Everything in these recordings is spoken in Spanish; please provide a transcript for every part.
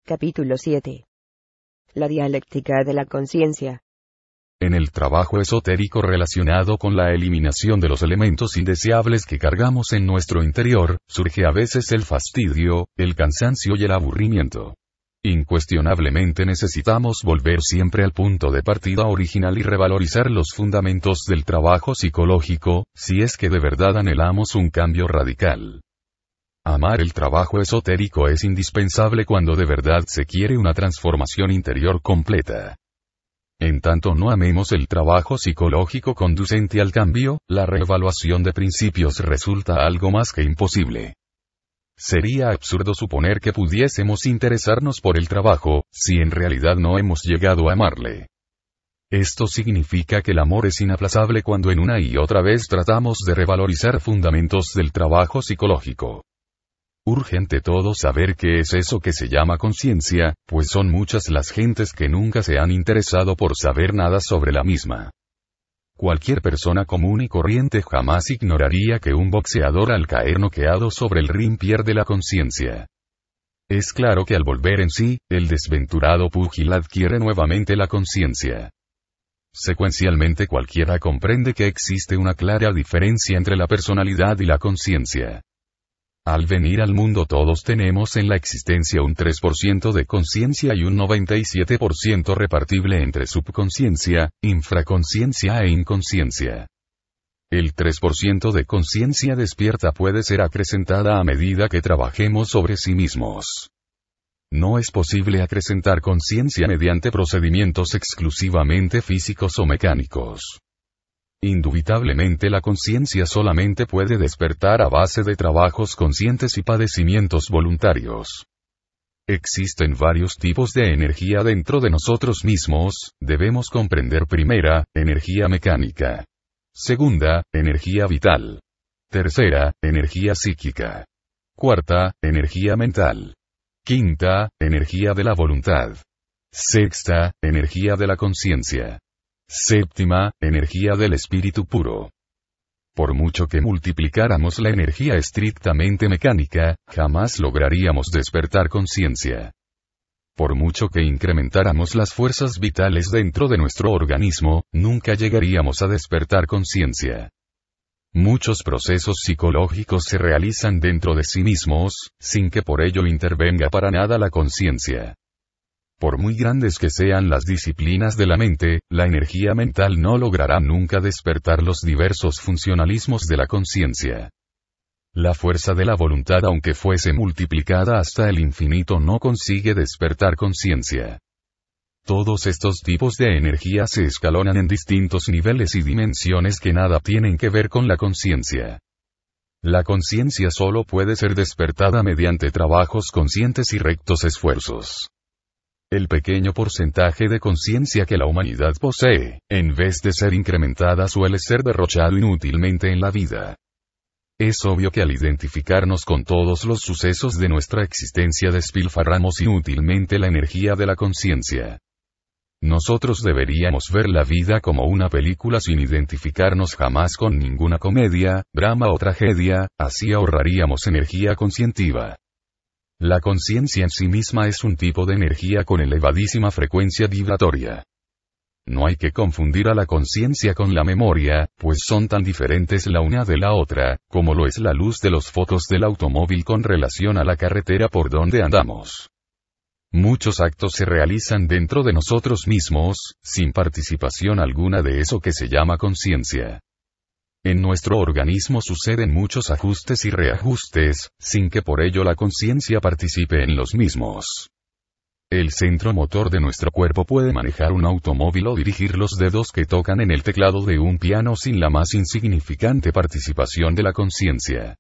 Capítulo 7. La dialéctica de la conciencia. En el trabajo esotérico relacionado con la eliminación de los elementos indeseables que cargamos en nuestro interior, surge a veces el fastidio, el cansancio y el aburrimiento. Incuestionablemente necesitamos volver siempre al punto de partida original y revalorizar los fundamentos del trabajo psicológico, si es que de verdad anhelamos un cambio radical. Amar el trabajo esotérico es indispensable cuando de verdad se quiere una transformación interior completa. En tanto no amemos el trabajo psicológico conducente al cambio, la reevaluación de principios resulta algo más que imposible. Sería absurdo suponer que pudiésemos interesarnos por el trabajo, si en realidad no hemos llegado a amarle. Esto significa que el amor es inaplazable cuando en una y otra vez tratamos de revalorizar fundamentos del trabajo psicológico. Urge ante todo saber qué es eso que se llama conciencia, pues son muchas las gentes que nunca se han interesado por saber nada sobre la misma. Cualquier persona común y corriente jamás ignoraría que un boxeador al caer noqueado sobre el ring pierde la conciencia. Es claro que al volver en sí, el desventurado púgil adquiere nuevamente la conciencia. Secuencialmente cualquiera comprende que existe una clara diferencia entre la personalidad y la conciencia. Al venir al mundo todos tenemos en la existencia un 3% de conciencia y un 97% repartible entre subconsciencia, infraconsciencia e inconsciencia. El 3% de conciencia despierta puede ser acrecentada a medida que trabajemos sobre sí mismos. No es posible acrecentar conciencia mediante procedimientos exclusivamente físicos o mecánicos. Indubitablemente la conciencia solamente puede despertar a base de trabajos conscientes y padecimientos voluntarios. Existen varios tipos de energía dentro de nosotros mismos, debemos comprender primera, energía mecánica. Segunda, energía vital. Tercera, energía psíquica. Cuarta, energía mental. Quinta, energía de la voluntad. Sexta, energía de la conciencia. Séptima, energía del espíritu puro. Por mucho que multiplicáramos la energía estrictamente mecánica, jamás lograríamos despertar conciencia. Por mucho que incrementáramos las fuerzas vitales dentro de nuestro organismo, nunca llegaríamos a despertar conciencia. Muchos procesos psicológicos se realizan dentro de sí mismos, sin que por ello intervenga para nada la conciencia. Por muy grandes que sean las disciplinas de la mente, la energía mental no logrará nunca despertar los diversos funcionalismos de la conciencia. La fuerza de la voluntad, aunque fuese multiplicada hasta el infinito, no consigue despertar conciencia. Todos estos tipos de energía se escalonan en distintos niveles y dimensiones que nada tienen que ver con la conciencia. La conciencia solo puede ser despertada mediante trabajos conscientes y rectos esfuerzos. El pequeño porcentaje de conciencia que la humanidad posee, en vez de ser incrementada, suele ser derrochado inútilmente en la vida. Es obvio que al identificarnos con todos los sucesos de nuestra existencia despilfarramos inútilmente la energía de la conciencia. Nosotros deberíamos ver la vida como una película sin identificarnos jamás con ninguna comedia, drama o tragedia, así ahorraríamos energía conscientiva. La conciencia en sí misma es un tipo de energía con elevadísima frecuencia vibratoria. No hay que confundir a la conciencia con la memoria, pues son tan diferentes la una de la otra, como lo es la luz de los focos del automóvil con relación a la carretera por donde andamos. Muchos actos se realizan dentro de nosotros mismos, sin participación alguna de eso que se llama conciencia. En nuestro organismo suceden muchos ajustes y reajustes, sin que por ello la conciencia participe en los mismos. El centro motor de nuestro cuerpo puede manejar un automóvil o dirigir los dedos que tocan en el teclado de un piano sin la más insignificante participación de la conciencia.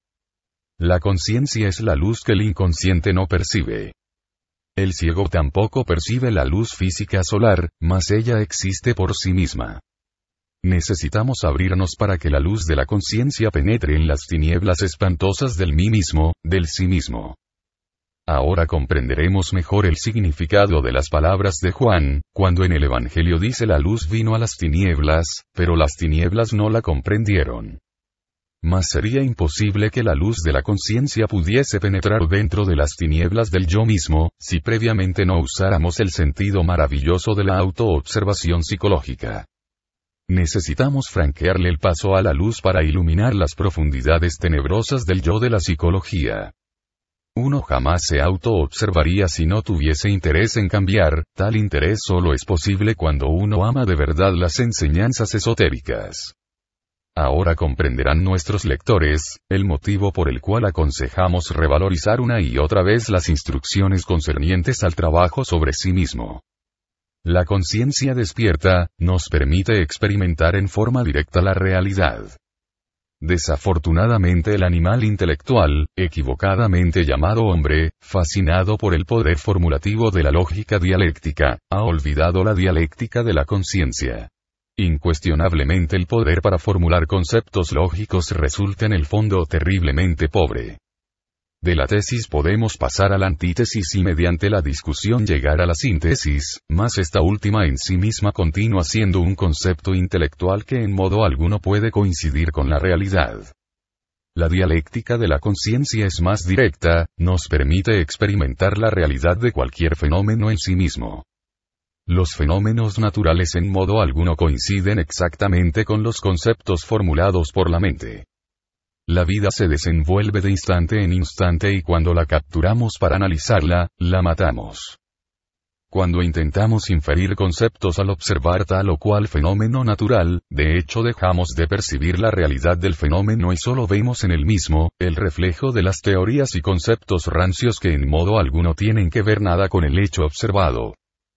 La conciencia es la luz que el inconsciente no percibe. El ciego tampoco percibe la luz física solar, mas ella existe por sí misma. Necesitamos abrirnos para que la luz de la conciencia penetre en las tinieblas espantosas del mí mismo, del sí mismo. Ahora comprenderemos mejor el significado de las palabras de Juan, cuando en el Evangelio dice: la luz vino a las tinieblas, pero las tinieblas no la comprendieron. mas sería imposible que la luz de la conciencia pudiese penetrar dentro de las tinieblas del yo mismo, si previamente no usáramos el sentido maravilloso de la autoobservación psicológica. Necesitamos franquearle el paso a la luz para iluminar las profundidades tenebrosas del yo de la psicología. Uno jamás se autoobservaría si no tuviese interés en cambiar, tal interés solo es posible cuando uno ama de verdad las enseñanzas esotéricas. Ahora comprenderán nuestros lectores, el motivo por el cual aconsejamos revalorizar una y otra vez las instrucciones concernientes al trabajo sobre sí mismo. La conciencia despierta, nos permite experimentar en forma directa la realidad. Desafortunadamente el animal intelectual, equivocadamente llamado hombre, fascinado por el poder formulativo de la lógica dialéctica, ha olvidado la dialéctica de la conciencia. Incuestionablemente el poder para formular conceptos lógicos resulta en el fondo terriblemente pobre. De la tesis podemos pasar a la antítesis y mediante la discusión llegar a la síntesis, mas esta última en sí misma continúa siendo un concepto intelectual que en modo alguno puede coincidir con la realidad. La dialéctica de la conciencia es más directa, nos permite experimentar la realidad de cualquier fenómeno en sí mismo. Los fenómenos naturales en modo alguno coinciden exactamente con los conceptos formulados por la mente. La vida se desenvuelve de instante en instante y cuando la capturamos para analizarla, la matamos. Cuando intentamos inferir conceptos al observar tal o cual fenómeno natural, de hecho dejamos de percibir la realidad del fenómeno y solo vemos en el mismo, el reflejo de las teorías y conceptos rancios que en modo alguno tienen que ver nada con el hecho observado.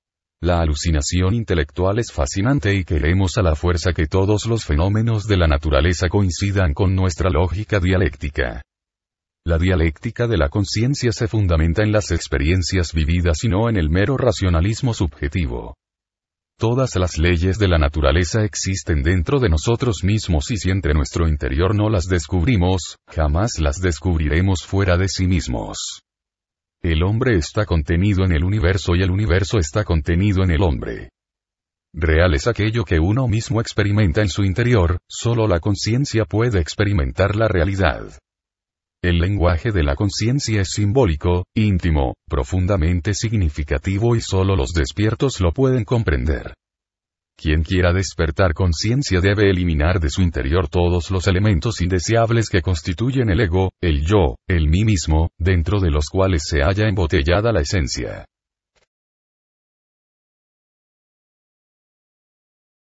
La alucinación intelectual es fascinante y queremos a la fuerza que todos los fenómenos de la naturaleza coincidan con nuestra lógica dialéctica. La dialéctica de la conciencia se fundamenta en las experiencias vividas y no en el mero racionalismo subjetivo. Todas las leyes de la naturaleza existen dentro de nosotros mismos y si entre nuestro interior no las descubrimos, jamás las descubriremos fuera de sí mismos. El hombre está contenido en el universo y el universo está contenido en el hombre. Real es aquello que uno mismo experimenta en su interior, solo la conciencia puede experimentar la realidad. El lenguaje de la conciencia es simbólico, íntimo, profundamente significativo y solo los despiertos lo pueden comprender. Quien quiera despertar conciencia debe eliminar de su interior todos los elementos indeseables que constituyen el ego, el yo, el mí mismo, dentro de los cuales se halla embotellada la esencia.